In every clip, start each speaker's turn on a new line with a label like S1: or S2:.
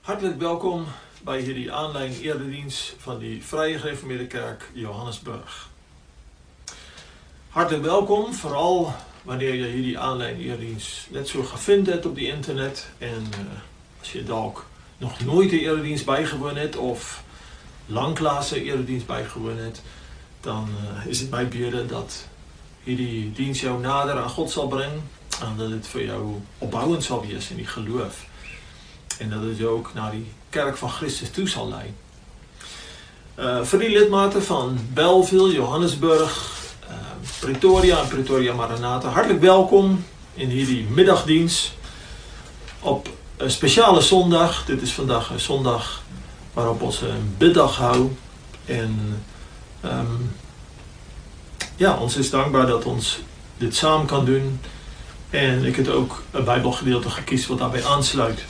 S1: Hartelijk welkom bij hierdie aanlyn erediens van die Vrye Gereformeerde Kerk Johannesburg. Hartelijk welkom, vooral wanneer jy hierdie aanlyn erediens net so gevind het op die internet en as jy dalk nog nooit 'n erediens bygewoon het of lanklaas 'n erediens bygewoon het, dan is dit my bede dat hierdie diens jou nader aan God sal bring en dat dit vir jou opbouend sal wees in die geloof. En dat het jou ook naar die kerk van Christus toe sal lei. Vir die lidmate van Bellville, Johannesburg, Pretoria en Pretoria Maranatha, hartelijk welkom in hierdie middagdiens op 'n spesiale Sondag. Dit is vandag 'n Sondag waarop ons 'n biddag hou. En ons is dankbaar dat ons dit saam kan doen. En ek het ook 'n Bybelgedeelte gekies wat daarbij aansluit.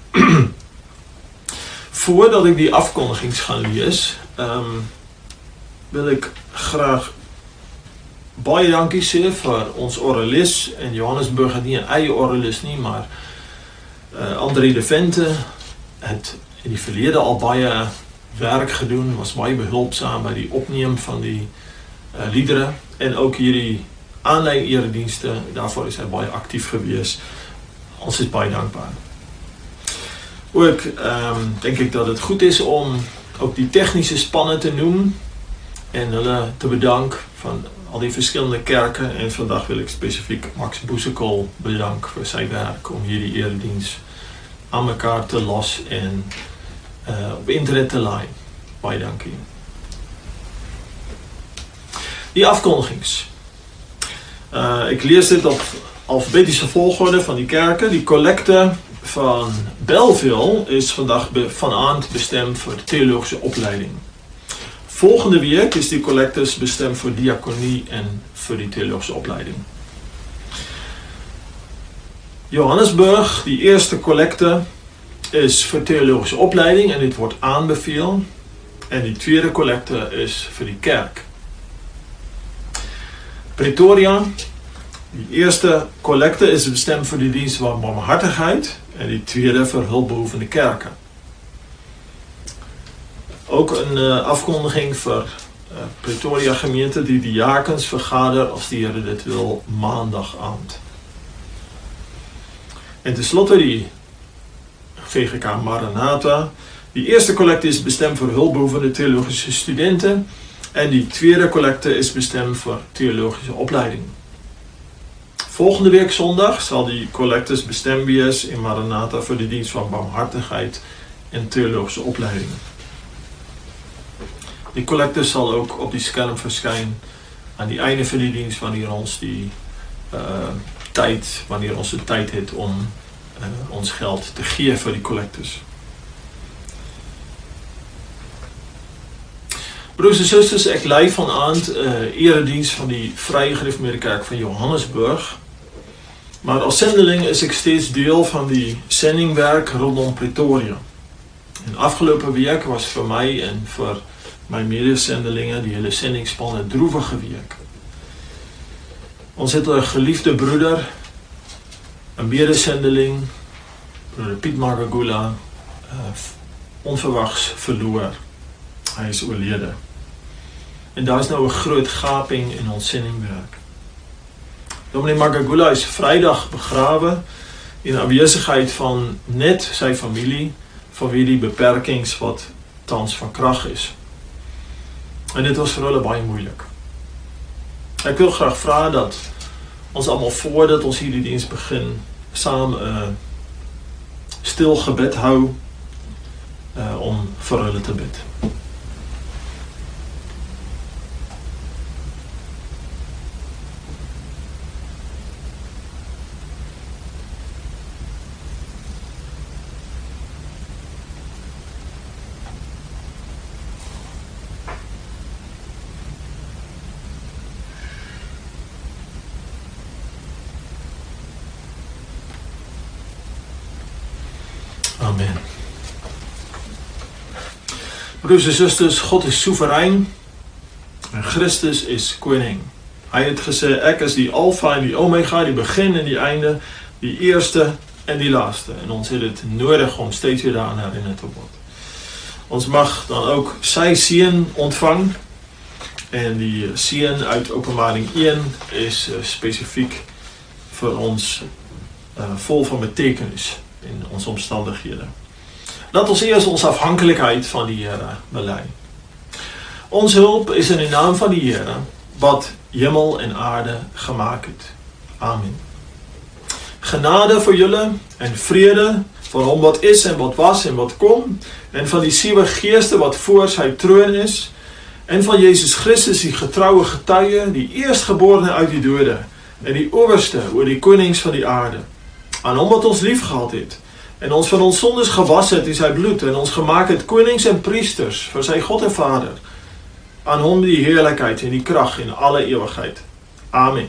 S1: Voordat ek die afkondigings gaan lees, wil ek graag baie dankie sê vir ons oralis. En Johannesburg het nie 'n eie oralis nie, maar André de Vente het in die verlede al baie werk gedoen, was baie behulpsaam by die opneem van die liedere en ook hierdie aanlyn eredienste, daarvoor is hy baie aktief gewees. Ons is baie dankbaar. Ook denk ek dat het goed is om ook die tegnische spanne te noem en hulle te bedank van al die verskillende kerke, en vandag wil ek spesifiek Max Boesekol bedank vir sy werk om hierdie erediens aan mekaar te los en op internet te laai. Baie dankie. Die afkondigings. Ek lees dit op alfabetische volgorde van die kerken. Die collecte van Bellville is vanavond bestemd voor theologische opleiding. Volgende week is die collectes bestemd voor diaconie en voor die theologische opleiding. Johannesburg, die eerste collecte, is voor theologische opleiding en dit wordt aanbeveel. En die tweede collecte is voor die kerk. Pretoria, die eerste collecte is bestemd voor die dienst van barmhartigheid en die tweede voor hulpbehoevende kerken. Ook een afkondiging voor Pretoria gemeente, die diakens vergader als die Here dit wil maandagavond. En tenslotte die VGK Maranatha. Die eerste collecte is bestemd voor hulpbehoevende theologische studenten. En die tweede collecte is bestemd voor theologische opleiding. Volgende week zondag zal die collectes bestemd wees in Maranatha voor de dienst van barmhartigheid en theologische opleiding. Die collectes zal ook op die scherm verschijnen aan die einde van die dienst wanneer ons de tijd heeft om ons geld te geven voor die collectes. Broers en susters, ek lei vanavond erediens van die Vrye Gereformeerde Kerk van Johannesburg. Maar als zendeling is ek steeds deel van die sendingwerk rondom Pretoria. En afgelopen week was vir my en vir my medesendelinge die hele sendingsspan 'n droevige week. Ons het 'n geliefde broeder, 'n medesendeling, broeder Piet Magagula, onverwags verloor. Hy is oorlede. En daar is nou 'n groot gaping in ons sendingwerk. Dominee Magagula is Vrydag begrawe in afwesigheid van net sy familie, vanweë die beperkings wat tans van krag is. En dit was vir hulle baie moeilik. Ek wil graag vra dat ons almal voordat ons hierdie diens begin, saam 'n stil gebed hou om vir hulle te bid. Amen. Broers en susters, God is soeverein en Christus is koning. Hy het gesê, ek is die Alpha en die Omega, die begin en die einde, die eerste en die laaste. En ons het dit nodig om steeds weer daaraan herinner te word. Ons mag dan ook sy seën ontvang. En die seën uit Openbaring 1 is spesifiek vir ons vol van betekenis in ons omstandighede. Laat ons eers ons afhanklikheid van die Here bely. Ons hulp is in die naam van die Here wat hemel en aarde gemaak het. Amen. Genade vir julle en vrede van hom wat is en wat was en wat kom, en van die 7 geeste wat voor sy troon is, en van Jezus Christus, die getrouwe getuie, die eerstgeborene uit die dode, en die owerste oor die konings van die aarde. Aan hom wat ons lief gehad het, en ons van ons sondes gewas het in sy bloed, en ons gemaak het konings en priesters vir sy God en Vader. Aan hom die heerlikheid en die krag in alle ewigheid. Amen.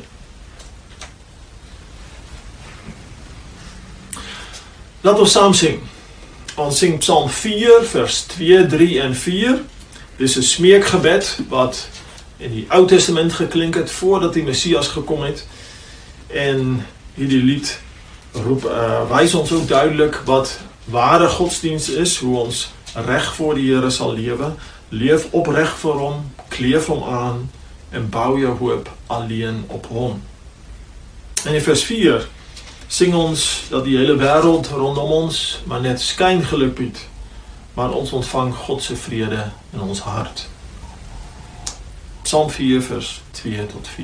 S1: Laat ons saam sing. Ons sing Psalm 4, vers 2, 3 en 4. Dit is 'n smeekgebed wat in die Ou Testament geklink het voordat die Messias gekom het. En hierdie lied wys ons ook duidelik wat ware godsdienst is, hoe ons reg voor die Here sal lewe. Leef opreg vir hom, kleef hom aan en bou jou hoop alleen op hom. En in vers 4 sing ons dat die hele wêreld rondom ons maar net skyngeluk bied, maar ons ontvang God se vrede in ons hart. Psalm 4 vers 2 tot 4.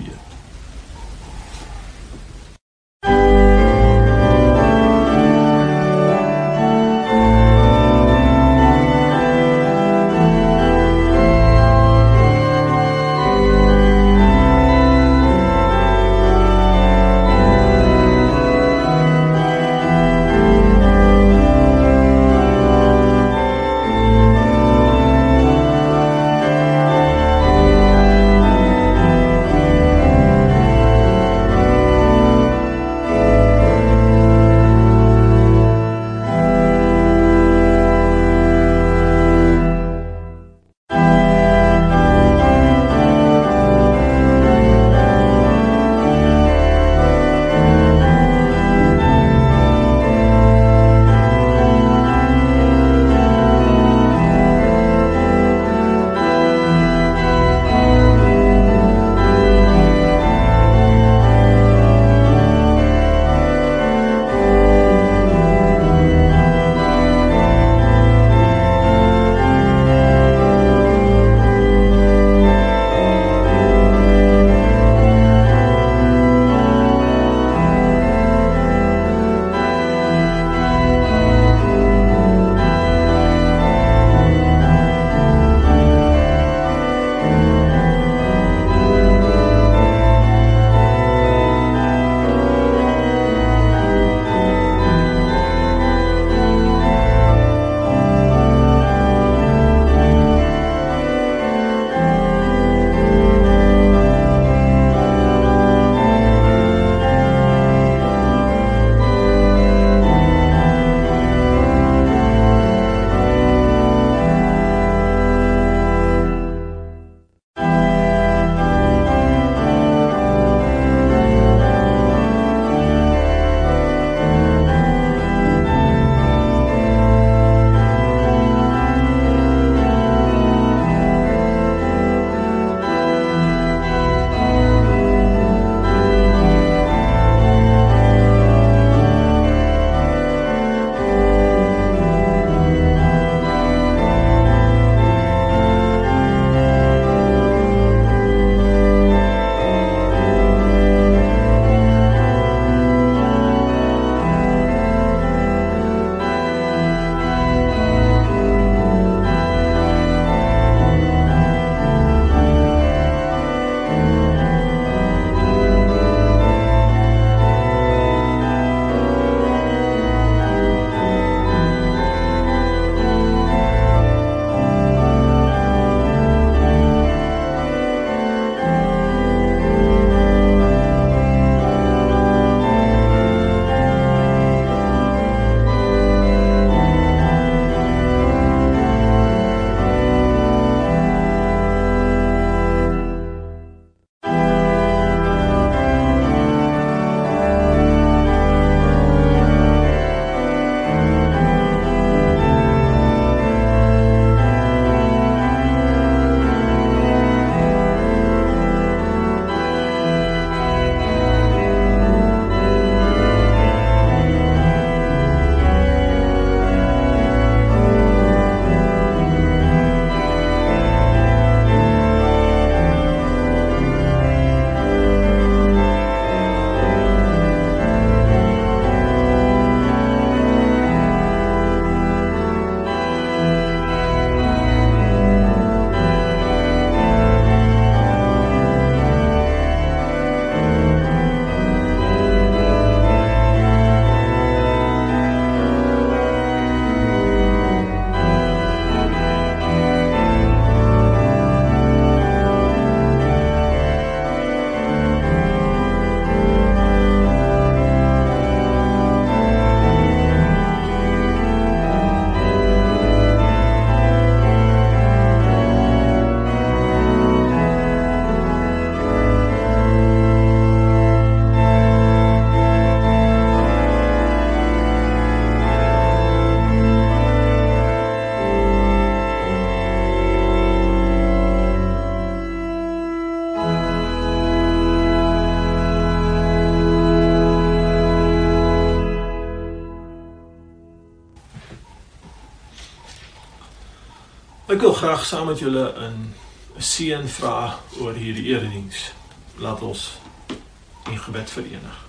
S1: Ek wil graag saam met julle 'n seën vra oor hierdie erediens. Laat ons in gebed verenig.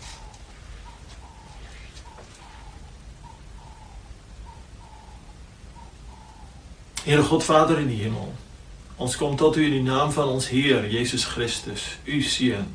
S1: Here God Vader in die hemel, ons kom tot U in die naam van ons Heer, Jesus Christus, U Seun.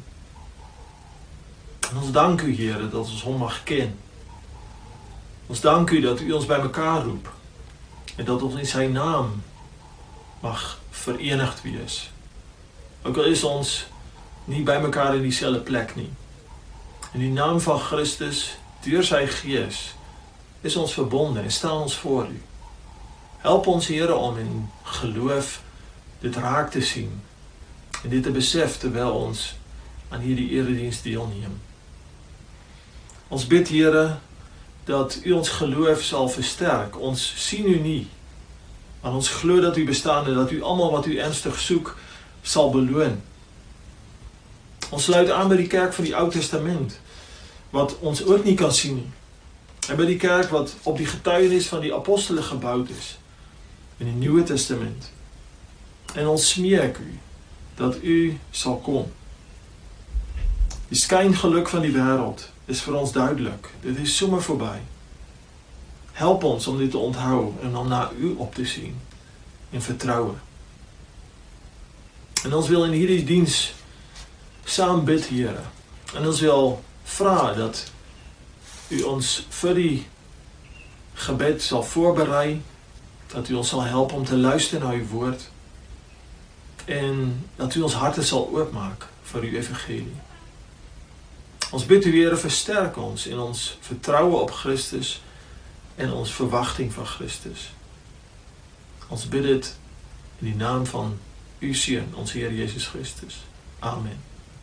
S1: En ons dank U, Here, dat ons Hom mag ken. Ons dank U dat U ons by mekaar roep, en dat ons in Sy naam mag verenigd wees. Ook al is ons nie by mekaar in dieselfde plek nie. In die naam van Christus, deur Sy Gees, is ons verbonde en staan ons voor U. Help ons, Here, om in geloof dit raak te sien en dit te besef terwyl ons aan hierdie erediens deelneem. Ons bid, Here, dat U ons geloof sal versterk. Ons sien U nie, maar ons glo dat U bestaan en dat U almal wat U ernstig soek sal beloon. Ons sluit aan by die kerk van die Ou Testament, wat ons ook nie kan sien nie. En by die kerk wat op die getuienis van die apostole gebouwd is, in die Nuwe Testament. En ons smeek U, dat U sal kom. Die skyngeluk van die wêreld is vir ons duidelik. Dit is sommer verby. Help ons om dit te onthou en om na U op te sien en vertroue. En ons wil in hierdie diens saam bid, Here. En ons wil vra dat U ons vir die gebed sal voorberei, dat U ons sal help om te luister na U woord en dat U ons harte sal oopmaak vir U evangelie. Ons bid U, Here, versterk ons in ons vertroue op Christus en ons verwagting van Christus. Ons bid dit in die naam van U Seun, ons Heer Jesus Christus. Amen.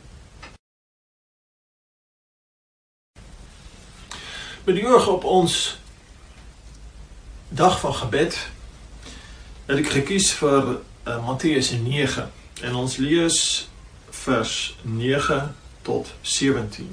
S1: Met die oog op ons dag van gebed het ek gekies vir Matteus 9 en ons lees vers 9 tot 17.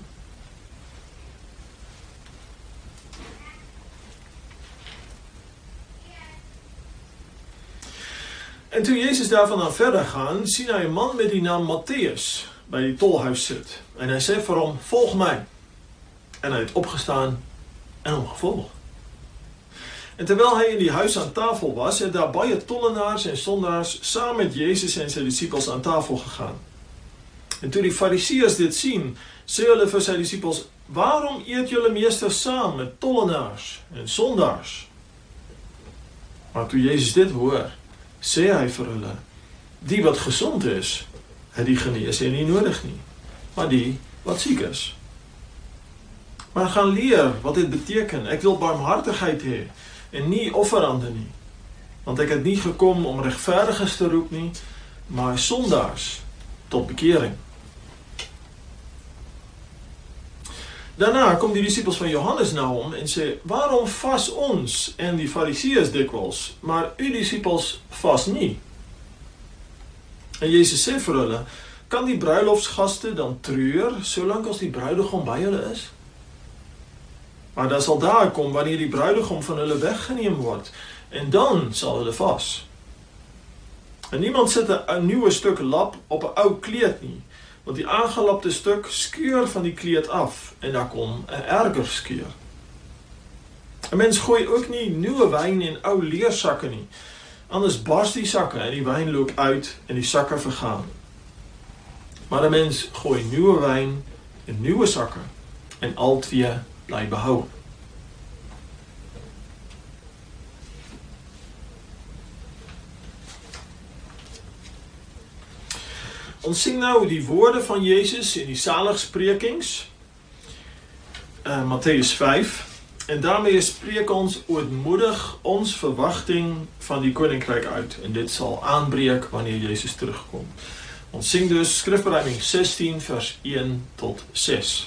S1: En toe Jezus daarvan aan verder gaan, sien hy 'n man met die naam Matteus by die tolhuis sit. En hy sê vir hom, volg my. En hy het opgestaan en hom gevolg. En terwyl hy in die huis aan tafel was, het daar baie tollenaars en sondaars saam met Jezus en sy disippels aan tafel gegaan. En toe die Fariseërs dit sien, sê hulle vir sy disippels, waarom eet julle meester saam met tollenaars en sondaars? Maar toe Jezus dit hoor, sê hy vir hulle, die wat gesond is, het die genees en nie nodig nie, maar die wat siek is. Maar gaan leer wat dit beteken, ek wil barmhartigheid hê, en nie offerande nie, want ek het nie gekom om regverdiges te roep nie, maar sondaars tot bekering. Daarna kom die disippels van Johannes na hom en sê, waarom vas ons en die Fariseërs dikwels, maar u disippels vas nie? En Jezus sê vir hulle, kan die bruiloftsgaste dan treur, solank as die bruidegom by hulle is? Maar daar sal daar kom wanneer die bruidegom van hulle weggeneem word, en dan sal hulle vas. En niemand sit 'n nuwe stuk lap op 'n ou kleed nie, want die aangelapte stuk skeur van die kleed af, en daar kom 'n erger skeur. 'n Mens gooi ook nie nuwe wyn in ou leersakke nie, anders bars die sakke en die wyn loop uit en die sakke vergaan. Maar 'n mens gooi nuwe wyn in nuwe sakke, en al twee bly behou. Ons sien nou die woorde van Jezus in die saligsprekings, Matteus 5, en daarmee spreek ons ootmoedig ons verwagting van die koninkryk uit, en dit sal aanbreek wanneer Jezus terugkom. Ons sien dus skrifbereiding 16 vers 1 tot 6.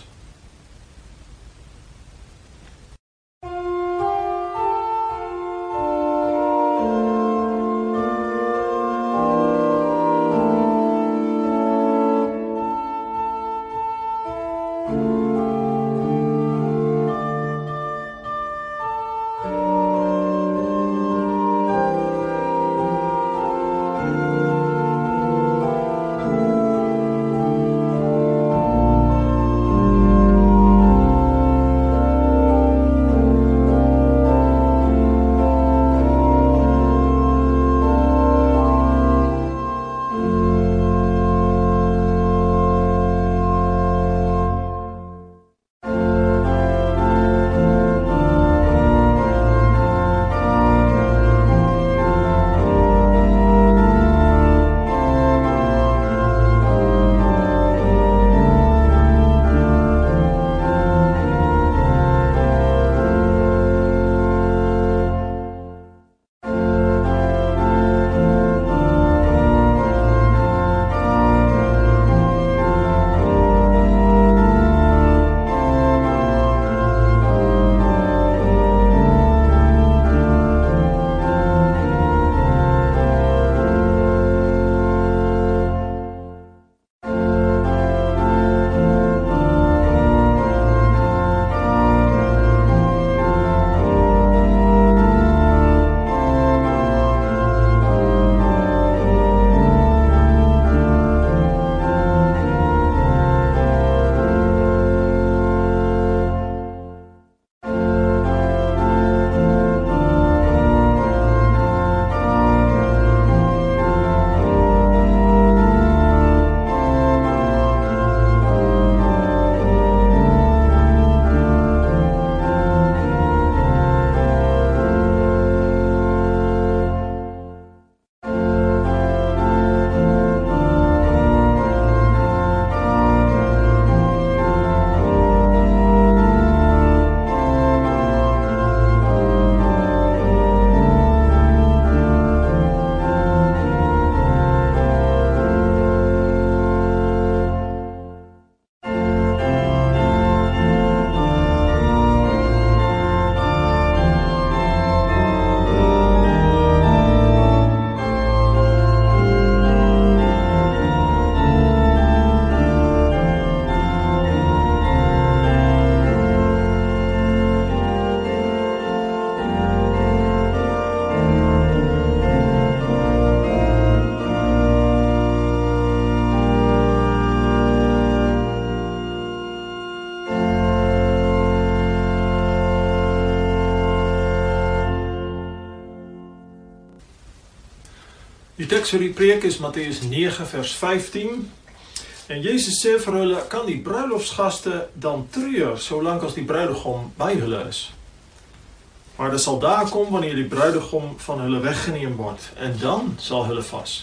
S1: Die teks vir die preek is Matteus 9 vers 15. En Jezus sê vir hulle, kan die bruiloftsgaste dan treur, solank as die bruidegom by hulle is. Maar dit sal daar kom wanneer die bruidegom van hulle weggeneem word, en dan sal hulle vas.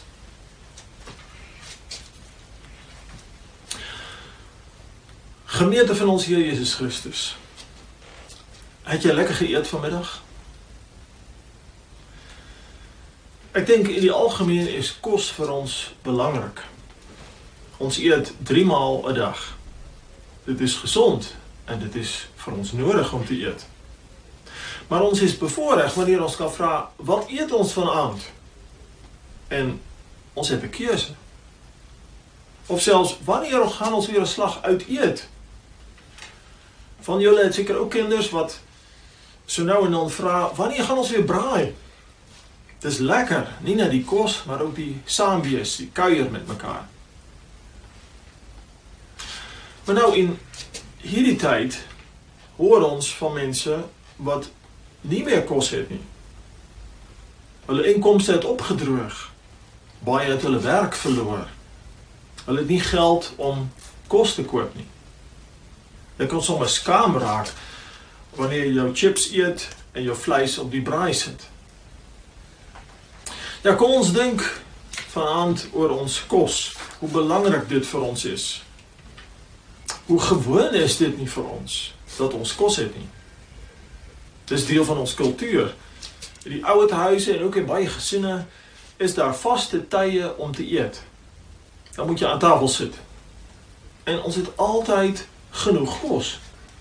S1: Gemeente van ons Heer Jezus Christus, het jy lekker geëet vanmiddag? Ek dink in die algemeen is kos vir ons belangrik. Ons eet 3 maal 'n dag. Dit is gesond en dit is vir ons nodig om te eet. Maar ons is bevoorreg wanneer ons kan vra, wat eet ons vanaand? En ons het 'n keuse. Of selfs, wanneer gaan ons weer 'n slag uit eet? Van julle het seker ook kinders wat so nou en dan vra, wanneer gaan ons weer braai? Het is lekker, nie net die kos, maar ook die saamwees, die kuier met mekaar. Maar nou in hierdie tyd hoor ons van mense wat nie meer kos het nie. Hulle inkomste het opgedroog. Baie het hulle werk verloor. Hulle het nie geld om kos te koop nie. Jy kan sommer skaam raak wanneer jy jou chips eet en jou vleis op die braai sit. Ja, kom ons dink vanaand oor ons kos, hoe belangrik dit vir ons is. Hoe gewoon is dit nie vir ons, dat ons kos het nie. Dit is deel van ons kultuur. In die ouer huise en ook in baie gesinne is daar vaste tye om te eet. Dan moet jy aan tafel sit. En ons het altyd genoeg kos.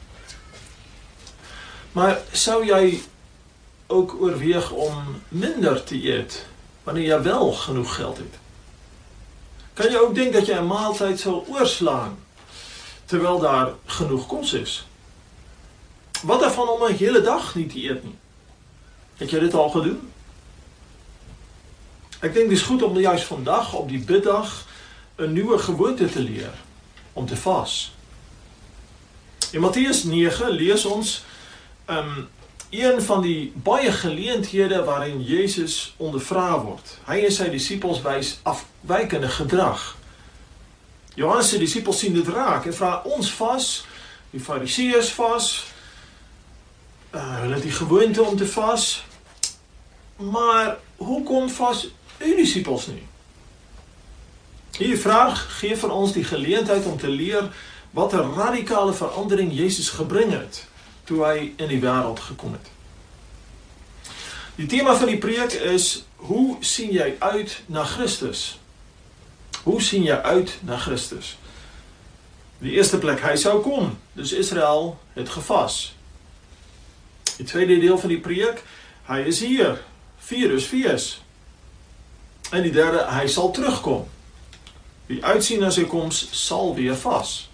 S1: Maar sou jy ook oorweeg om minder te eet, wanneer jy wel genoeg geld het? Kan jy ook dink dat jy 'n maaltyd sal oorslaan, terwyl daar genoeg kos is? Wat daarvan om 'n hele dag nie te eet nie? Het jy dit al gedoen? Ek dink dit is goed om juist vandag op die biddag 'n nuwe gewoonte te leer, om te vas. In Matteus 9 lees ons een van die baie geleenthede waarin Jezus ondervra word. Hy en sy disippels wys afwykende gedrag. Johannes se disippels sien dit raak en vra, ons vas, die Fariseërs vas, hulle het die gewoonte om te vas, maar hoekom vas u disippels nie? Hierdie vraag gee vir ons die geleentheid om te leer wat 'n radikale verandering Jezus gebring het, toe hy in die wêreld gekom het. Die tema van die preek is, hoe sien jy uit na Christus? Hoe sien jy uit na Christus? Die eerste plek, hy sou kom, dus Israel het gevas. Die tweede deel van die preek, hy is hier, virus fees. En die derde, hy sal terugkom. Wie uitsien na sy koms, sal weer vas.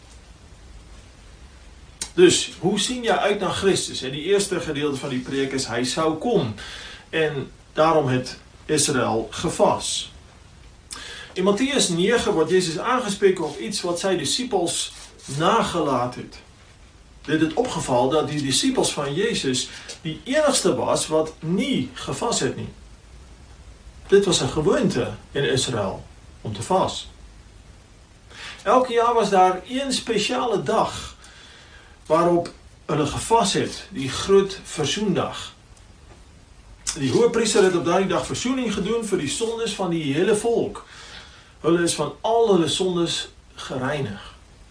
S1: Dus, hoe sien jy uit na Christus? En die eerste gedeelte van die preek is, hy sou kom. En daarom het Israel gevas. In Matteus 9 word Jezus aangespreek op iets wat sy disippels nagelaat het. Dit het opgeval dat die disippels van Jezus die enigste was wat nie gevas het nie. Dit was 'n gewoonte in Israel, om te vas. Elke jaar was daar een spesiale dag waarop hulle gevas het, die groot versoendag. Die hoëpriester het op daardie dag versoening gedoen vir die sondes van die hele volk. Hulle is van al hulle sondes gereinig.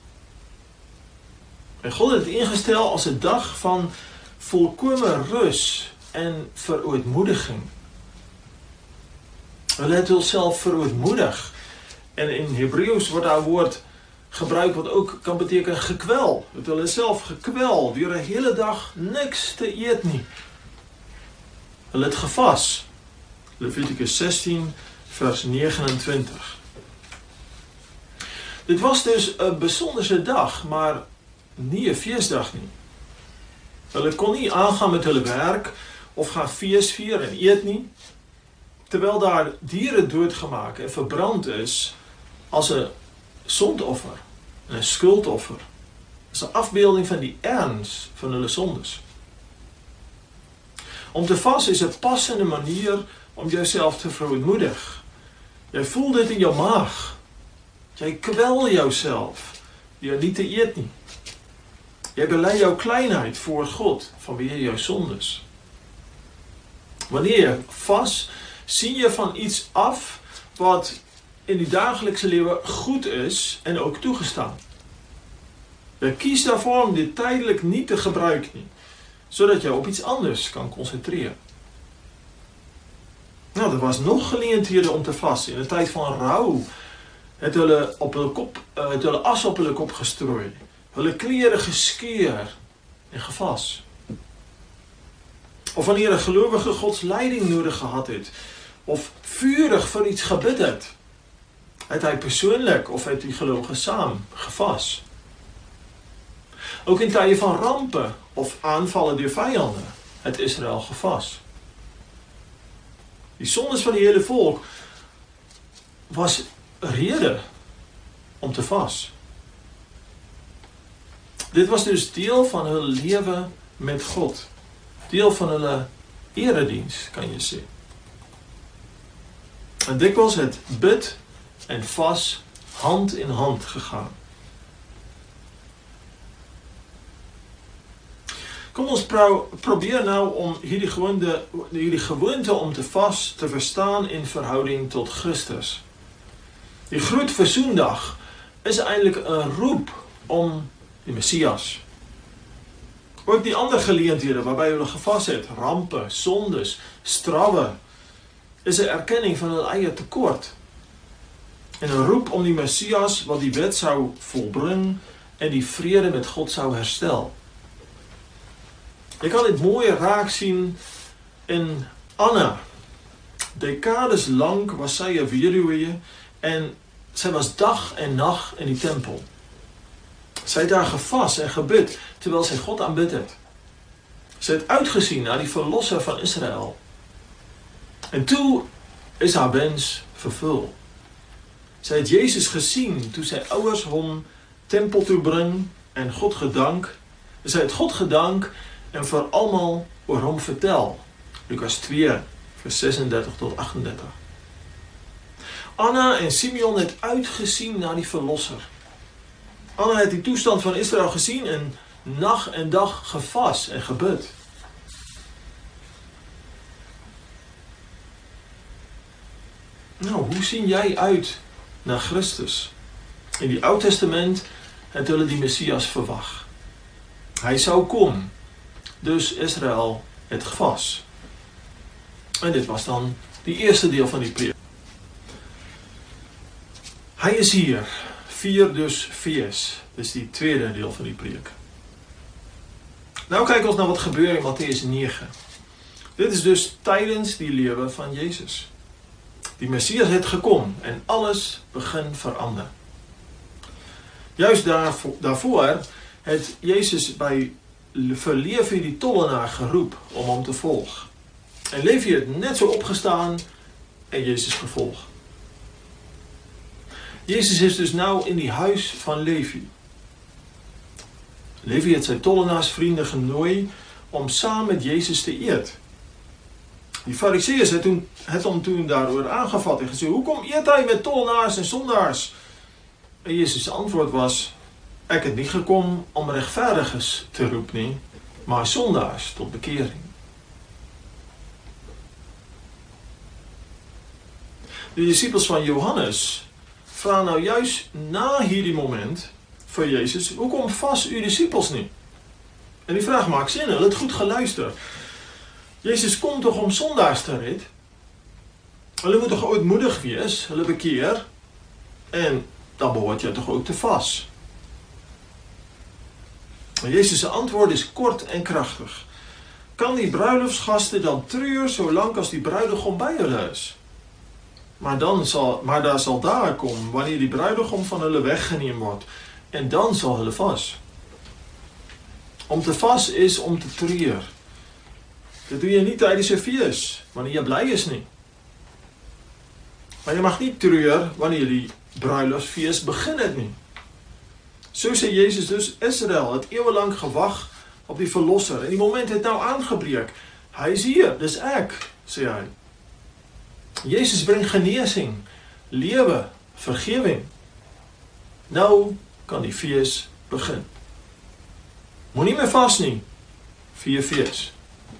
S1: En God het dit ingestel as 'n dag van volkome rus en verootmoediging. Hulle het hulself verootmoedig. En in Hebreëus word daar 'n woord gebruik wat ook kan beteken gekwel. Het hulle self gekwel deur 'n hele dag niks te eet nie. Hulle het gevas. Levitikus 16 vers 29. Dit was dus 'n besonderse dag, maar nie 'n feesdag nie. Hulle kon nie aangaan met hulle werk of gaan feesvier en eet nie, terwyl daar diere doodgemaak en verbrand is as 'n sondoffer en 'n skuldoffer. As 'n afbeelding van die erns van hulle sondes. Om te vas is 'n passende manier om jouself te verootmoedig. Jy voel dit in jou maag. Jy kwel jouself deur nie te eet nie. Jy bely jou kleinheid voor God vanweë jou sondes. Wanneer jy vas, sien jy van iets af wat in die daaglikse lewe goed is en ook toegestaan. Jy kies daarvoor om dit tydelik nie te gebruik nie, sodat jy op iets anders kan konsentreer. Nou, daar was nog geleenthede om te vas. In 'n tyd van rou het hulle as op hulle kop gestrooi, hulle klere geskeur en gevas. Of wanneer 'n gelowige Gods leiding nodig gehad het, of vurig vir iets gebid het hy persoonlik of het die gelowige saam gevas. Ook in tye van rampe of aanvalle deur vyande het Israel gevas. Die sondes van die hele volk was 'n rede om te vas. Dit was dus deel van hulle lewe met God. Deel van hulle erediens, kan jy sê. En dikwels het bid en vas hand in hand gegaan. Kom ons probeer nou om hierdie gewoonte om te vas te verstaan in verhouding tot Christus. Die groot versoendag is eintlik 'n roep om die Messias. Ook die ander geleenthede waarby hulle gevas het, rampe, sondes, strawwe, is 'n erkenning van hulle eie tekort. En 'n roep om die Messias wat die wet sou volbring en die vrede met God sou herstel. Jy kan dit mooi raak sien in Anna. Dekades lank was sy 'n weduwee en sy was dag en nag in die tempel. Sy het daar gevas en gebid terwyl sy God aanbid het. Sy het uitgesien na die verlosser van Israel. En toe is haar wens vervul. Sy het Jesus gesien toe sy ouers hom tempel toe bring en God gedank. Sy het God gedank en vir almal oor hom vertel. Lukas 2 vers 36 tot 38. Anna en Simeon het uitgesien na die verlosser. Anna het die toestand van Israel gesien en nag en dag gevas en gebid. Nou, hoe sien jy uit na Christus? In die Ou Testament het hulle die Messias verwag. Hy sou kom. Dus Israel het gevas. En dit was dan die eerste deel van die preek. Hy is hier. Vier dus fees. Dis die tweede deel van die preek. Nou kyk ons na wat gebeur in Matteus 9. Dit is dus tydens die lewe van Jezus. Die Messias het gekom en alles begin verander. Juist daarvoor het Jezus vir Levi die tollenaar geroep om hom te volg. En Levi het net so opgestaan en Jezus gevolg. Jezus is dus nou in die huis van Levi. Levi het sy tollenaarsvriende genooi om saam met Jezus te eet. Die Fariseërs het hom toen daaroor aangevat en gesê, hoekom eet hy met tollenaars en sondaars? En Jezus' antwoord was, ek het nie gekom om regverdiges te roep nie, maar sondaars tot bekering. De discipels van Johannes vra nou juist na hierdie moment vir Jezus, hoekom vas u discipels nie? En die vraag maak sin, hulle het goed geluister. Jezus kom toch om sondaars te red? Hulle moet toch ootmoedig wees, hulle bekeer, en dan behoort jy toch ook te vas. Maar Jezus' antwoord is kort en krachtig. Kan die bruiloftsgasten dan treur solank as die bruidegom by hulle is? Maar daar sal daar kom wanneer die bruidegom van hulle weggeneem word, en dan sal hulle vas. Om te vas is om te treur. Dit doe jy nie tydens 'n fees, wanneer jy bly is nie. Maar jy mag nie treur wanneer die bruiloftsfees begin het nie. So sê Jezus dus, Israel het eeuwenlang gewag op die verlosser, en die moment het nou aangebreek. Hy is hier, dis ek, sê hy. Jezus bring genesing, lewe, vergewing. Nou kan die fees begin. Moenie meer vas nie vir jou fees.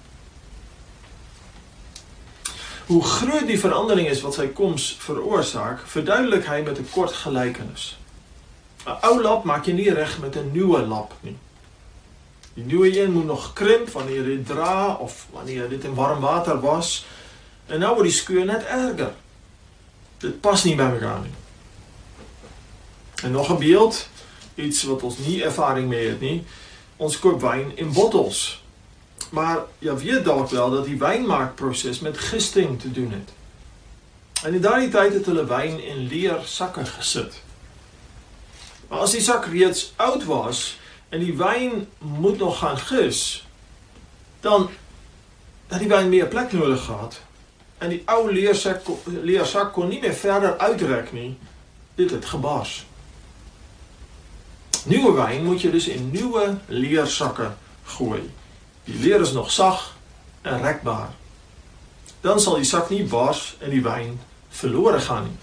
S1: Hoe groot die verandering is wat sy koms veroorsaak, verduidelik hy met 'n kort gelykenis. 'n Ou lap maak jy nie reg met 'n nuwe lap nie. Die nuwe een moet nog krimp wanneer jy dit dra of wanneer jy dit in warm water was. En nou word die skeur net erger. Dit pas nie by mekaar nie. En nog 'n beeld, iets wat ons nie ervaring mee het nie. Ons koop wyn in bottels. Maar jy weet dalk wel dat die wynmaakproses met gisting te doen het. En in daardie tyd het hulle wyn in leer sakke gesit. Maar as die sak reeds oud was en die wyn moet nog gaan gis, dan het die wyn meer plek nodig gehad en die ou leersak kon nie meer verder uitrek nie. Dit het gebars. Nuwe wyn moet jy dus in nuwe leersakke gooi. Die leer is nog sag en rekbaar. Dan sal die sak nie bars en die wyn verlore gaan nie.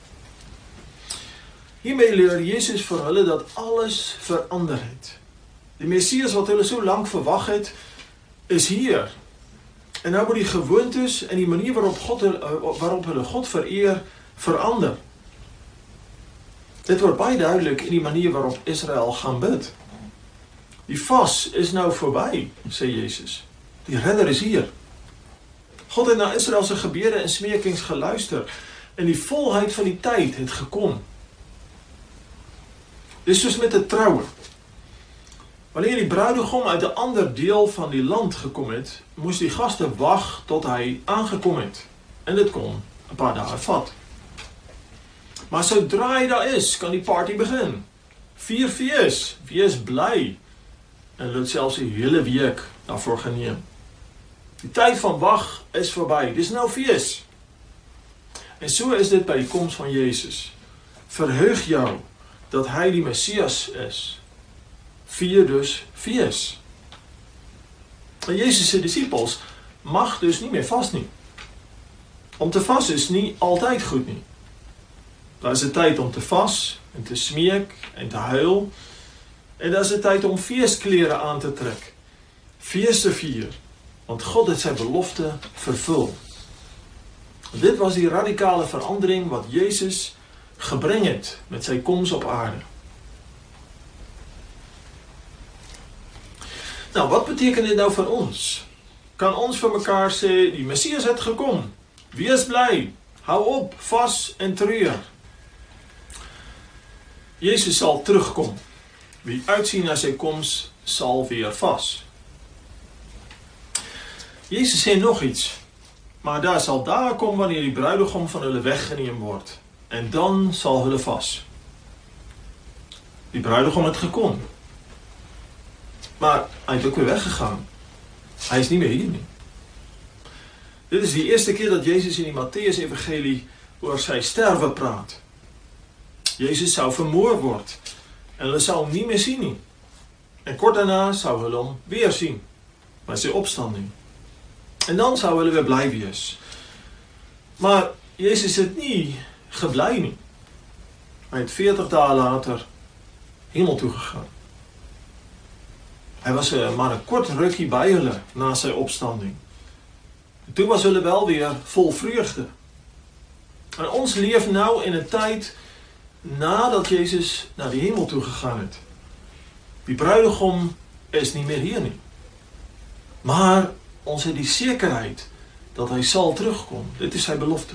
S1: Hiermee leer Jesus vir hulle dat alles verander het. Die Messias wat hulle so lank verwag het, is hier. En nou moet die gewoontes en die manier waarop hulle God vereer, verander. Dit word baie duidelik in die manier waarop Israel gaan bid. Die vas is nou verby, sê Jesus. Die redder is hier. God het na Israel se gebede en smeekings geluister en die volheid van die tyd het gekom. Dis soos met 'n troue. Wanneer die bruidegom uit 'n ander deel van die land gekom het, moes die gaste wag tot hy aangekom het. En dit kon 'n paar dae vat. Maar sodra hy daar is, kan die party begin. Vier fees, wees bly. En hulle het selfs die hele week daarvoor geneem. Die tyd van wag is verby. Dis nou fees. En so is dit by die koms van Jesus. Verheug jou dat hy die Messias is. Vier dus fees. En Jesus se disippels mag dus nie meer vas nie. Om te vas is nie altyd goed nie. Daar is 'n tyd om te vas en te smeek en te huil. En daar is 'n tyd om feesklere aan te trek. Fees te vier, want God het sy belofte vervul. Dit was die radikale verandering wat Jesus gebring het met sy koms op aarde. Nou, wat beteken dit nou vir ons? Kan ons vir mekaar sê, die Messias het gekom, wees bly, hou op, vas en treur. Jesus sal terugkom. Wie uitsien na sy koms, sal weer vas. Jesus sê nog iets, maar daar sal dae kom wanneer die bruidegom van hulle weggeneem word, en dan sal hulle vas. Die bruidegom het gekom, maar hy het ook weer weggegaan. Hy is nie meer hier nie. Dit is die eerste keer dat Jezus in die Matteus evangelie oor sy sterwe praat. Jezus sou vermoor word, en hulle sou hom nie meer sien nie. En kort daarna sou hulle hom weer sien, by sy opstanding. En dan sou hulle weer bly wees. Maar Jezus het nie gebly nie. Hy het 40 dae later hemel toe gegaan. Hy was maar 'n kort rukkie by hulle na sy opstanding. En toe was hulle wel weer vol vreugde. En ons leef nou in 'n tyd nadat Jezus na die hemel toe gegaan het. Die bruidegom is nie meer hier nie. Maar ons het die sekerheid dat hy sal terugkom. Dit is sy belofte.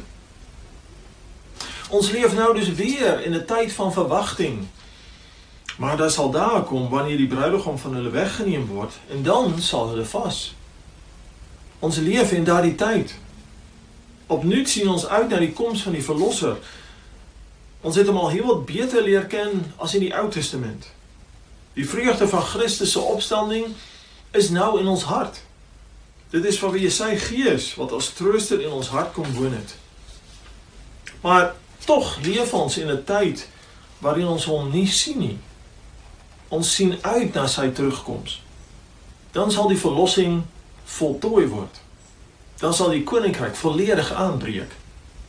S1: Ons leef nou dus weer in 'n tyd van verwagting. Maar daar sal dae kom wanneer die bruidegom van hulle weggeneem word en dan sal hulle vas. Ons leef in daardie tyd. Opnuut sien ons uit na die koms van die Verlosser. Ons het hom al heel wat beter leer ken as in die Ou Testament. Die vreugde van Christus se opstanding is nou in ons hart. Dit is vanweë sy Gees wat as trooster in ons hart kom woon het. Maar tog leef ons in 'n tyd waarin ons hom nie sien nie. Ons sien uit na sy terugkoms. Dan sal die verlossing voltooi word. Dan sal die koninkryk volledig aanbreek.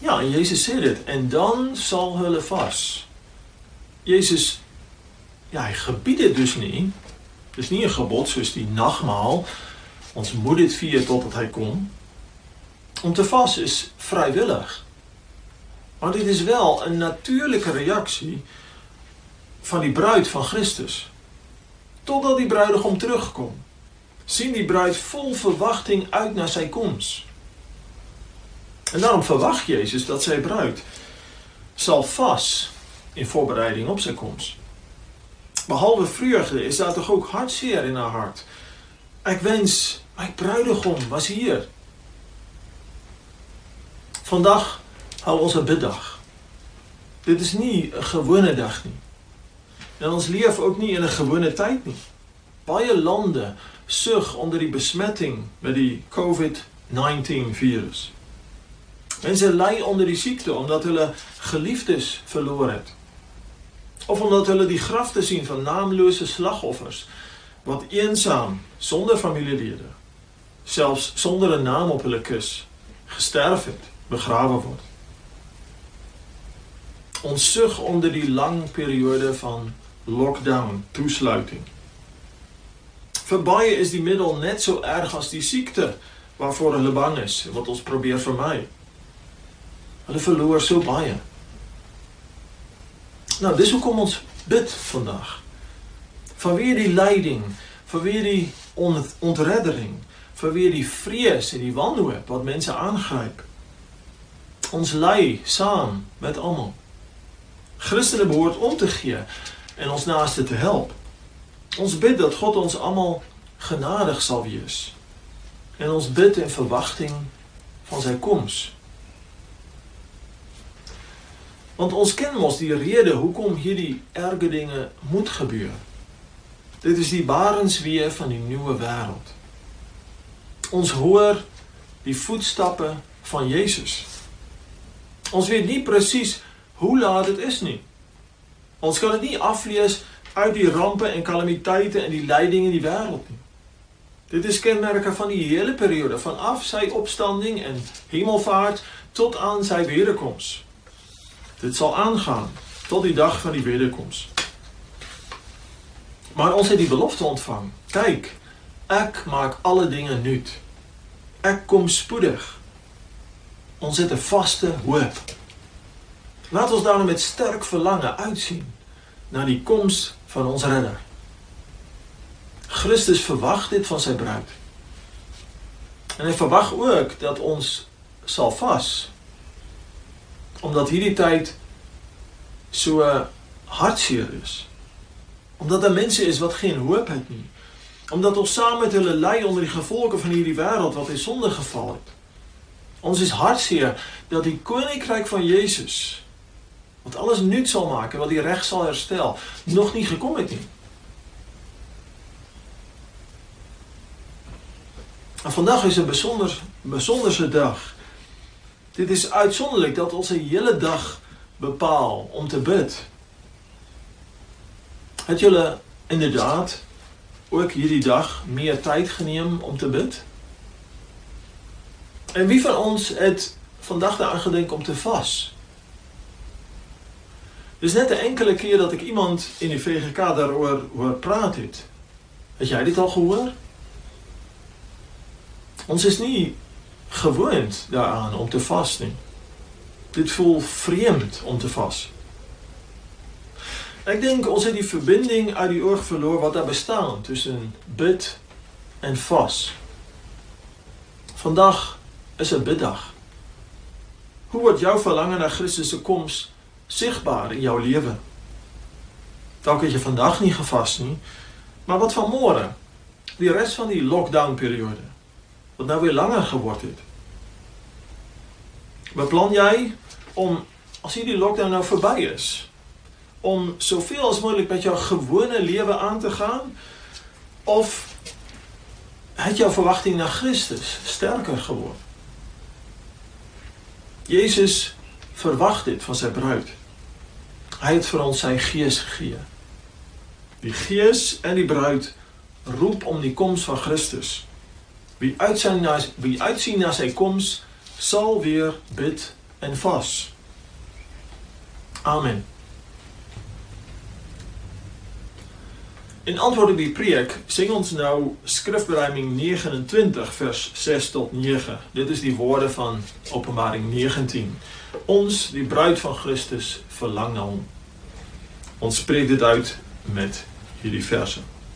S1: Ja, en Jezus sê dit, en dan sal hulle vas. Jezus, ja, hy gebied dit dus nie. Dis nie 'n gebod soos die nagmaal. Ons moet dit vier totdat hy kom. Om te vas is vrywillig. Maar dit is wel 'n natuurlike reaksie van die bruid van Christus. Totdat die bruidegom terugkom, sien die bruid vol verwagting uit na sy koms. En daarom verwag Jezus dat sy bruid sal vas in voorbereiding op sy koms. Behalwe vreugde is daar toch ook hartseer in haar hart. Ek wens, my bruidegom was hier. Vandag hou ons 'n biddag. Dit is nie 'n gewone dag nie. En ons leef ook nie in 'n gewone tyd nie. Baie lande sug onder die besmetting met die COVID-19 virus. Mense ly onder die siekte omdat hulle geliefdes verloor het. Of omdat hulle die grafte sien van naamlose slagoffers, wat eensaam, sonder familielede, selfs sonder 'n naam op hulle kus, gesterf het, begrawe word. Ons sug onder die lang periode van lockdown, toesluiting. Vir baie is die middel net so erg as die siekte waarvoor hulle bang is, wat ons probeer vermy. Hulle verloor so baie. Nou, dis hoekom ons bid vandag. Vanweer die lyding, vanweer die ontreddering, vanweer die vrees en die wanhoop wat mense aangryp. Ons ly saam met almal. Christene behoort om te gee en ons naaste te help. Ons bid dat God ons almal genadig sal wees. En ons bid in verwagting van sy koms. Want ons ken mos die rede hoekom hierdie erge dinge moet gebeur. Dit is die barenswee van die nuwe wêreld. Ons hoor die voetstappe van Jezus. Ons weet nie presies hoe laat dit is nie. Ons kan dit nie aflees uit die rampe en kalamiteite en die lyding in die wêreld nie. Dit is kenmerke van die hele periode, vanaf sy opstanding en hemelvaart tot aan sy wederkoms. Dit sal aangaan tot die dag van die wederkoms. Maar ons het die belofte ontvang. Kyk, ek maak alle dinge nuut. Ek kom spoedig. Ons het 'n vaste hoop. Laat ons daarom met sterk verlange uitsien na die koms van ons redder. Christus verwag dit van sy bruid. En hy verwag ook dat ons sal vas, omdat hierdie tyd so hartseer is. Omdat daar mense is wat geen hoop het nie. Omdat ons saam met hulle ly onder die gevolge van hierdie wêreld wat in sonde geval het. Ons is hartseer dat die koninkryk van Jezus, wat alles nuut sal maak en wat die reg sal herstel, nog nie gekom het nie. En vandag is 'n besonderse dag. Dit is uitsonderlik dat ons 'n hele dag bepaal om te bid. Het julle inderdaad ook hierdie dag meer tyd geneem om te bid? En wie van ons het vandag daaraan gedink om te vas? Dis net 'n enkele keer dat ek iemand in die VGK daaroor hoor praat het. Het jy dit al gehoor? Ons is nie gewoond daaraan om te vas nie. Dit voel vreemd om te vas. Ek dink ons het die verbinding uit die oog verloor wat daar bestaan tussen bid en vas. Vandag is 'n biddag. Hoe word jou verlange na Christus se koms sigbaar in jou lewe? Dalk het jy vandag nie gevas nie, maar wat van môre? Die res van die lockdown periode, wat nou weer langer geword het. Beplan jy om, as hierdie lockdown nou verby is, om soveel as moontlik met jou gewone lewe aan te gaan, of het jou verwagting na Christus sterker geword? Jezus verwag dit van sy bruid. Hy het vir ons sy gees gegee. Die gees en die bruid roep om die koms van Christus. Wie uitsien na sy koms, sal weer bid en vas. Amen. In antwoord op die preek sing ons nou skrifberuiming 29 vers 6 tot 9. Dit is die woorde van Openbaring 19. Ons, die bruid van Christus, verlang na hom. Ons spreek dit uit met hierdie verse.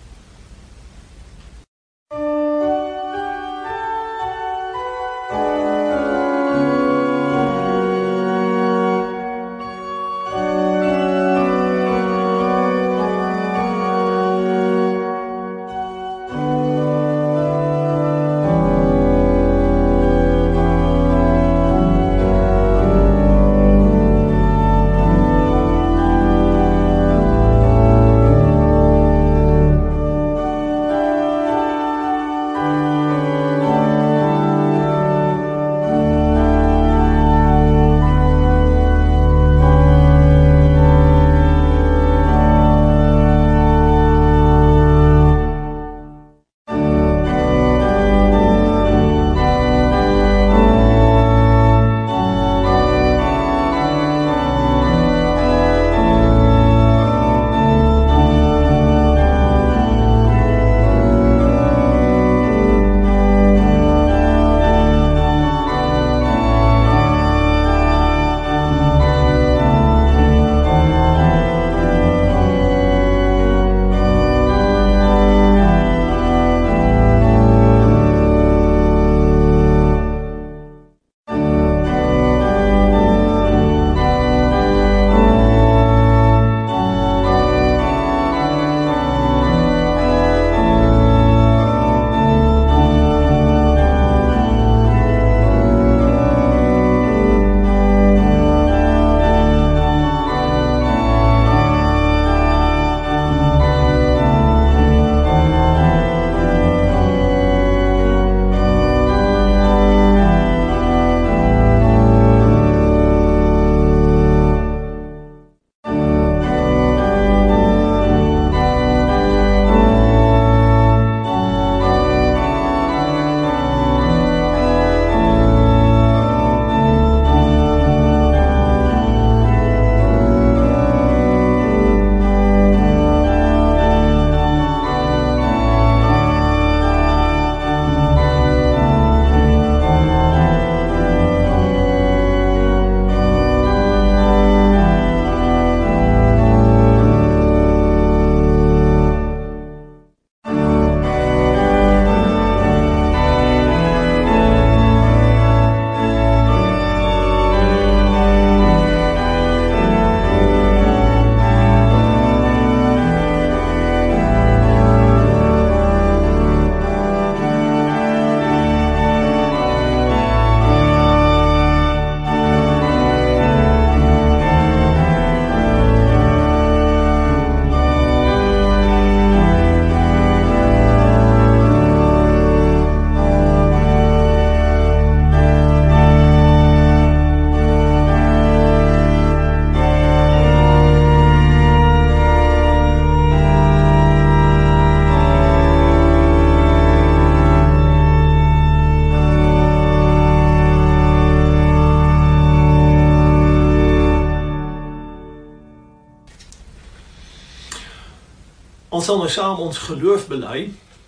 S1: Ons sal nou saam ons geloof bely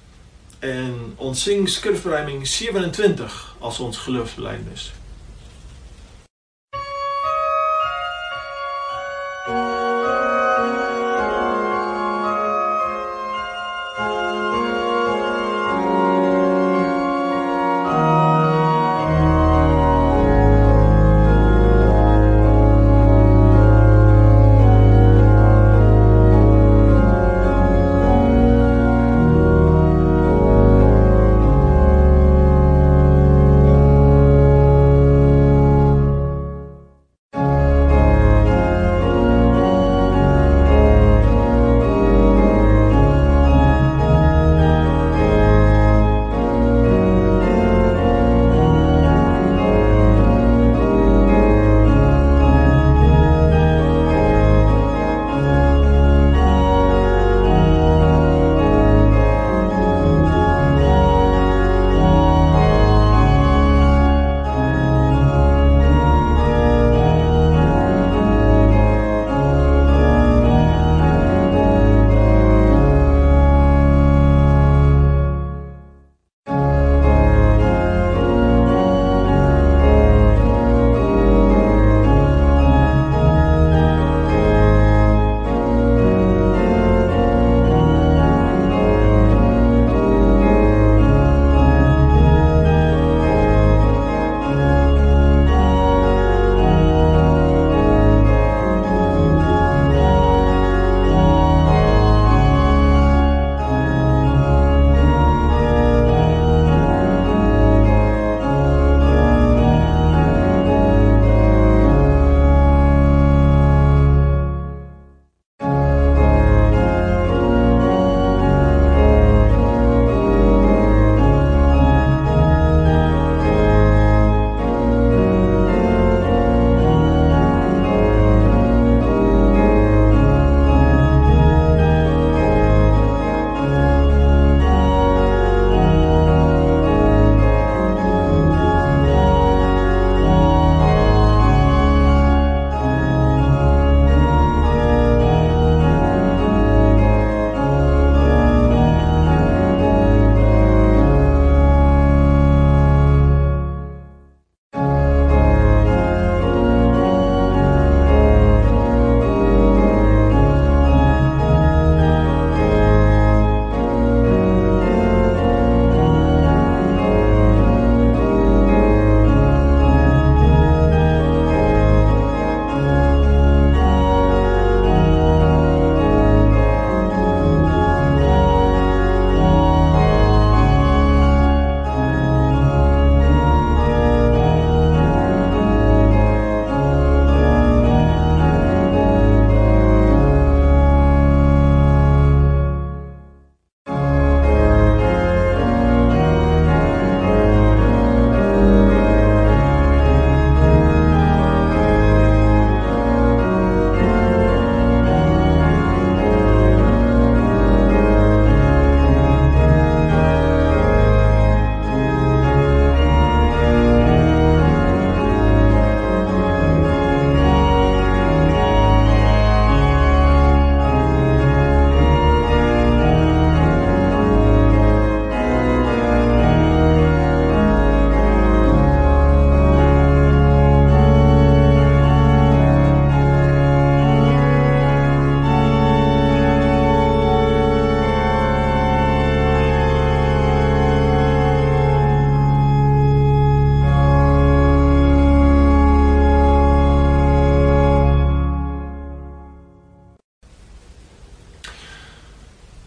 S1: en ons sing skrifberuiming 27 as ons geloofsbelijdenis.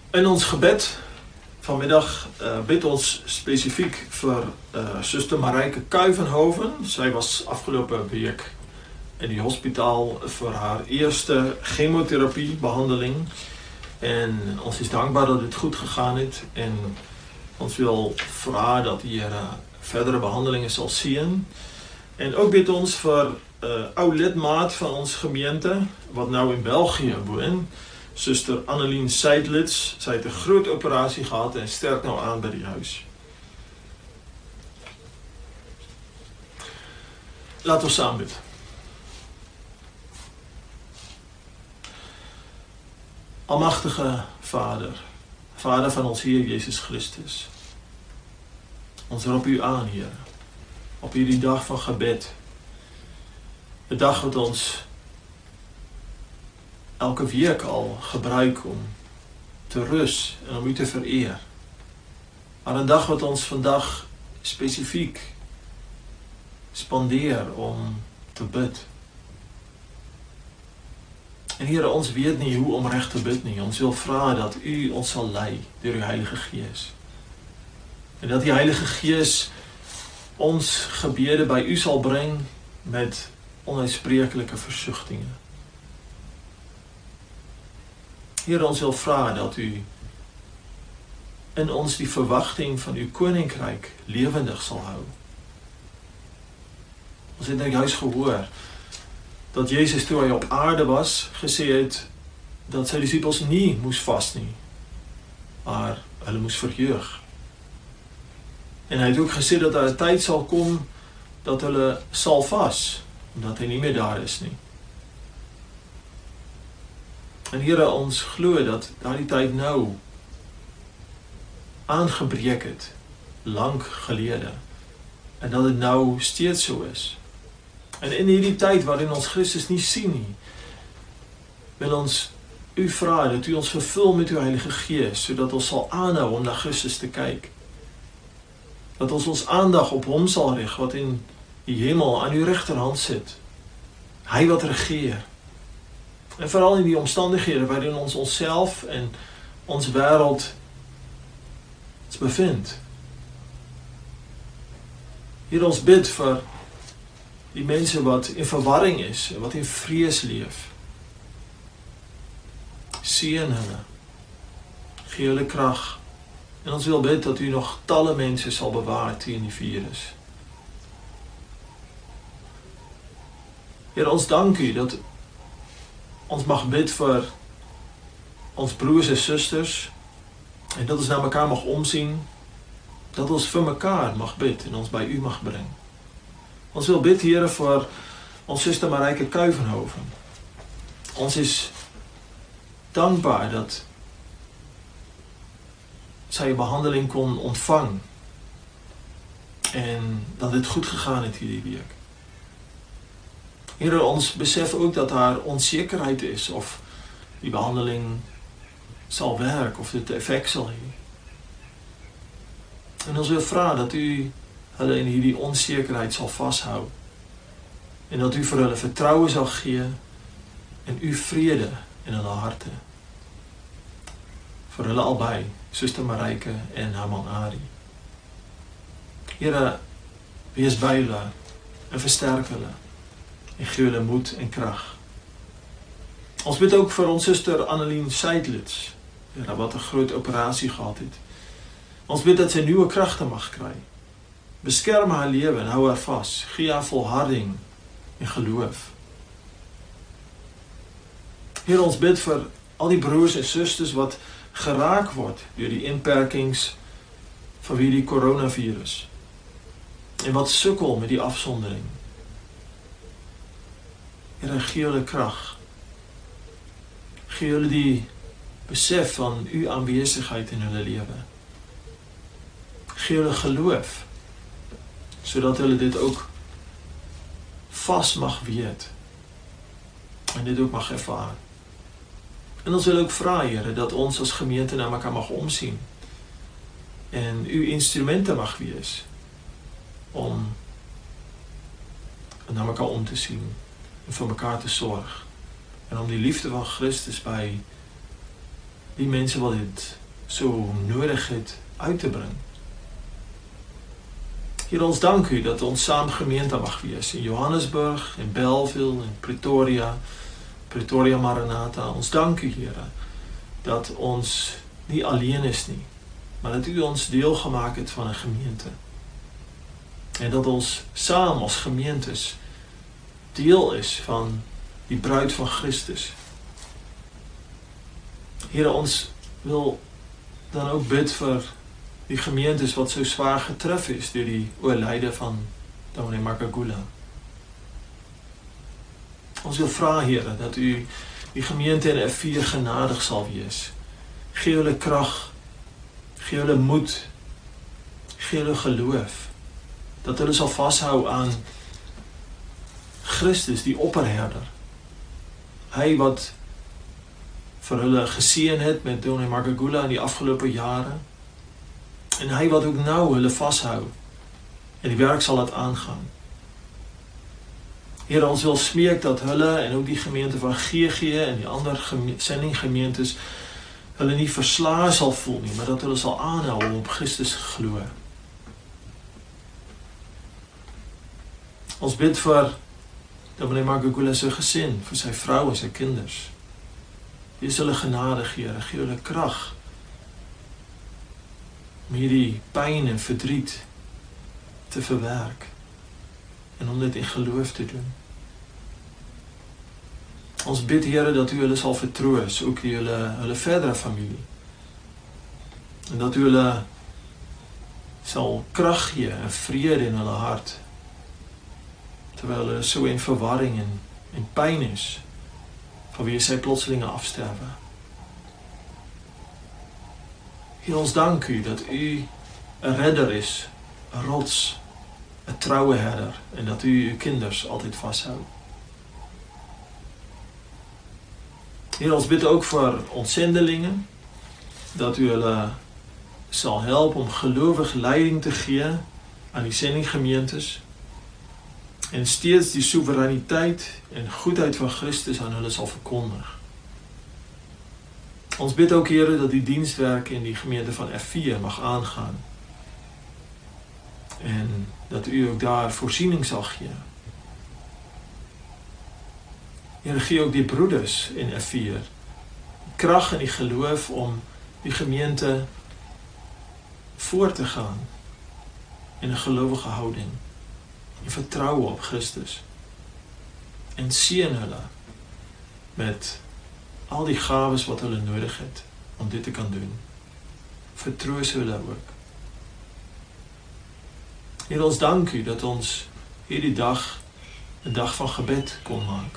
S1: In ons gebed vanmiddag bid ons spesifiek vir Suster Marijke Kuivenhoven. Sy was afgelope week in die hospitaal vir haar eerste chemoterapie behandeling. En ons is dankbaar dat dit goed gegaan het. En ons wil vra dat die Here verdere behandelingen sal seën. En ook bid ons vir ou lidmaat van ons gemeente, wat nou in België woon, Suster Annelien Seidlitz. Sy het 'n groot operasie gehad en sterk nou aan by die huis. Laat ons saam bid. Almagtige Vader, Vader van ons Heer Jezus Christus, ons roep u aan, Heer, op hierdie dag van gebed, 'n dag wat ons elke week al gebruik om te rus en om u te vereer. Maar 'n dag wat ons vandag spesifiek spandeer om te bid. En Here, ons weet nie hoe om reg te bid nie. Ons wil vra dat u ons sal lei deur uw Heilige Gees. En dat die Heilige Gees ons gebede by u sal bring met onuitspreeklike versoektings. Here, ons wil vra dat u in ons die verwagting van uw koninkryk lewendig sal hou. Ons het nou juist gehoor dat Jezus toe hy op aarde was, gesê het dat sy disciples nie moes vas nie, maar hulle moes verheug. En hy het ook gesê dat daar 'n tyd sal kom dat hulle sal vas, omdat hy nie meer daar is nie. En Here, ons glo dat daardie tyd nou aangebreek het, lank gelede, en dat dit nou steeds so is. En in hierdie tyd waarin ons Christus nie sien nie, wil ons u vra dat u ons vervul met uw Heilige Gees, sodat ons sal aanhou om na Christus te kyk. Dat ons aandag op hom sal rig, wat in die hemel aan uw regterhand sit. Hy wat regeer. En veral in die omstandighede waarin ons onsself en ons wêreld bevind. Hier ons bid vir die mense wat in verwarring is en wat in vrees leef. Seën hulle. Gee hulle krag. En ons wil bid dat u nog talle mense sal bewaar teen die virus. Here, ons dank u dat ons mag bid vir ons broers en susters en dat ons na mekaar mag omsien, dat ons vir mekaar mag bid en ons by u mag bring. Ons wil bid, Here, vir ons Suster Marijke Kuivenhoven. Ons is dankbaar dat sy 'n behandeling kon ontvang en dat dit goed gegaan het hierdie week. Here, ons besef ook dat haar onsekerheid is of die behandeling sal werk of dit effek sal hê. En ons wil vra dat u hulle in hierdie onsekerheid sal vashou en dat u vir hulle vertroue sal gee en u vrede in hulle harte. Vir hulle albei, Suster Marijke en haar man Ari. Here, wees by hulle en versterk hulle en gee hulle moed en krag. Ons bid ook vir ons Suster Annelien Seidlitz, wat 'n groot operasie gehad het. Ons bid dat sy nuwe kragte mag kry. Beskerm haar lewe en hou haar vas. Gee haar volharding en geloof. Here, ons bid vir al die broers en susters wat geraak word deur die inperkings van die coronavirus en wat sukkel met die afsondering. Here, gee hulle krag. Gee hulle die besef van u aanwesigheid in hulle lewe. Gee hulle geloof, sodat hulle dit ook vas mag weet en dit ook mag ervaar. En ons wil ook vra, Here, dat ons as gemeente na mekaar mag omsien en u instrumente mag wees om na mekaar om te sien en vir mekaar te sorg en om die liefde van Christus by die mense wat dit so nodig het uit te bring. Here, ons dank U dat ons saam gemeente mag wees in Johannesburg, in Bellville, in Pretoria Maranatha. Ons dank U, Here, dat ons nie alleen is nie, maar dat U ons deel gemaak het van 'n gemeente. En dat ons saam as gemeentes deel is van die bruid van Christus. Here, ons wil dan ook bid vir die gemeentes wat so zwaar getref is deur die oorlijde van Dominee Makagula. Ons wil vra, Here, dat U die gemeente in F4 genadig sal wees. Gee hulle krag, gee hulle moed, gee hulle geloof, dat hulle sal vashou aan Christus, die opperherder. Hy wat vir hulle geseën het met Dominee Makagula in die afgelope jare, en hy wat ook nou hulle vashou en die werk sal laat aangaan. Here, ons wil smeek dat hulle en ook die gemeente van GG en die ander sendinggemeentes hulle nie verslae sal voel nie, maar dat hulle sal aanhou om op Christus glo. Ons bid vir Dominee Makagula se gesin, vir sy vrou en sy kinders. Wees hulle genadig, Here, gee hulle krag om hierdie pyn en verdriet te verwerk en om dit in geloof te doen. Ons bid, Here, dat U hulle sal vertroos, ook hulle verdere familie, en dat U hulle sal krag gee en vrede in hulle hart, terwyl hulle so in verwarring en pyn is, vanweë sy plotselinge afsterwe. Here, ons dank U dat U 'n redder is, 'n rots, 'n troue herder, en dat U kinders altyd vashou. Here, ons bid ook vir ons sendelinge, dat U hulle sal help om gelowige leiding te gee aan die sendinggemeentes, en steeds die soewereiniteit en goedheid van Christus aan hulle sal verkondig. Ons bid ook, Here, dat die dienstwerk in die gemeente van F4 mag aangaan, en dat U ook daar voorsiening sal gee. Here, gee ook die broeders in F4 krag en die geloof om die gemeente voor te gaan in 'n gelowige houding, en vertroue op Christus, en seën hulle met al die gawes wat hulle nodig het om dit te kan doen. Vertroos hulle ook. Here, ons dank U dat ons hierdie dag 'n dag van gebed kon maak.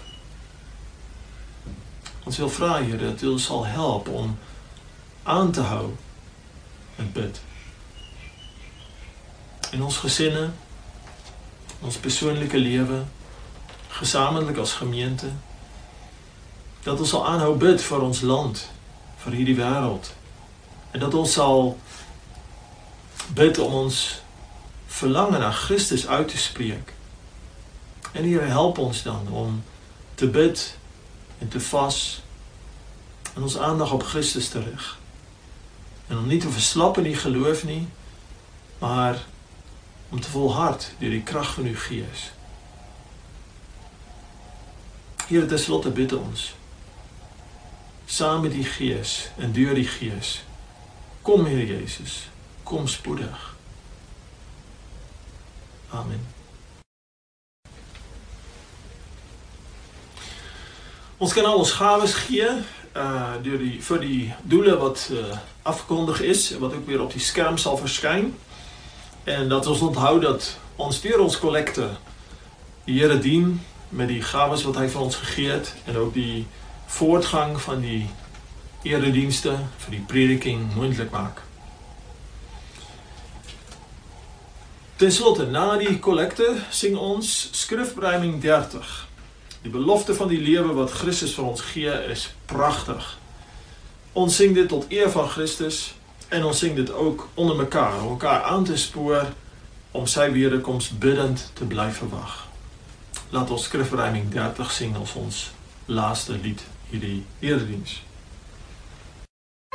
S1: Ons wil vra, Here, dat U ons sal help om aan te hou met bid. In ons gesinne, ons persoonlike lewe, gesamentlik as gemeente, dat ons sal aanhou bid vir ons land, vir hierdie wêreld, en dat ons sal bid om ons verlange na Christus uit te spreek. En Here, help ons dan om te bid en te vas en ons aandag op Christus te rig. En om nie te verslap in die geloof nie, maar om te volhard deur die krag van U Gees. Here, ten slotte bid ons, saam met die Gees en deur die Gees, kom, Here Jesus, kom spoedig. Amen. Ons kan al ons gawes gee vir die doele wat afgekondig is, wat ook weer op die skerm sal verskyn. En dat ons onthou dat ons deur ons kollekte die Here dien met die gawes wat hy vir ons gegee het, en ook die voortgang van die eredienste vir die prediking moontlik maak. Ten slotte, na die kollekte sing ons Skrifruiming 30. Die belofte van die lewe wat Christus vir ons gee is pragtig. Ons sing dit tot eer van Christus, en ons sing dit ook onder mekaar, om mekaar aan te spoor om sy wederkoms biddend te bly verwag. Laat ons Skrifruiming 30 sing as ons laaste lied hierdie erediens.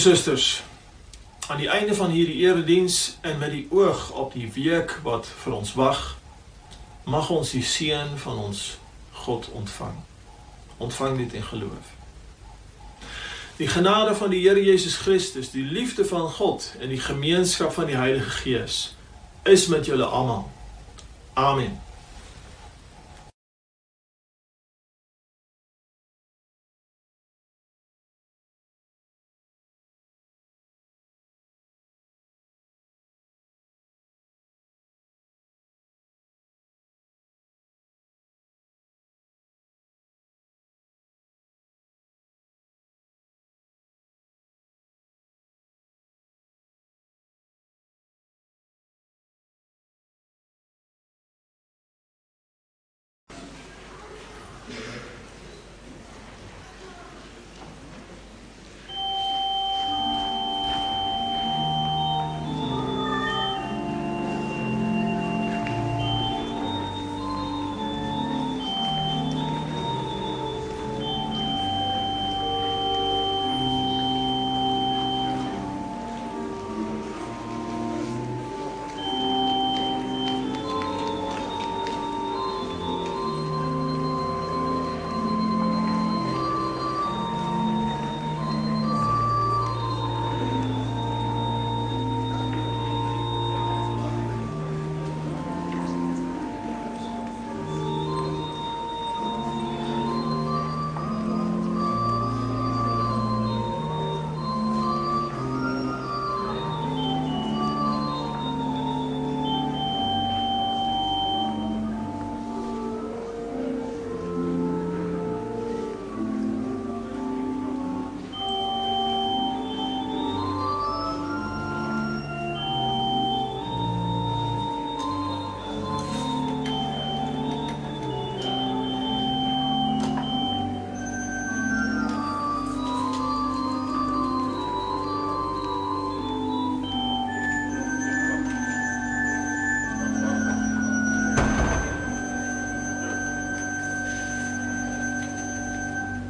S1: susters, aan die einde van hierdie erediens en met die oog op die week wat vir ons wag, mag ons die seën van ons God ontvang. Ontvang dit in geloof. Die genade van die Here Jesus Christus, die liefde van God en die gemeenskap van die Heilige Gees is met julle almal. Amen.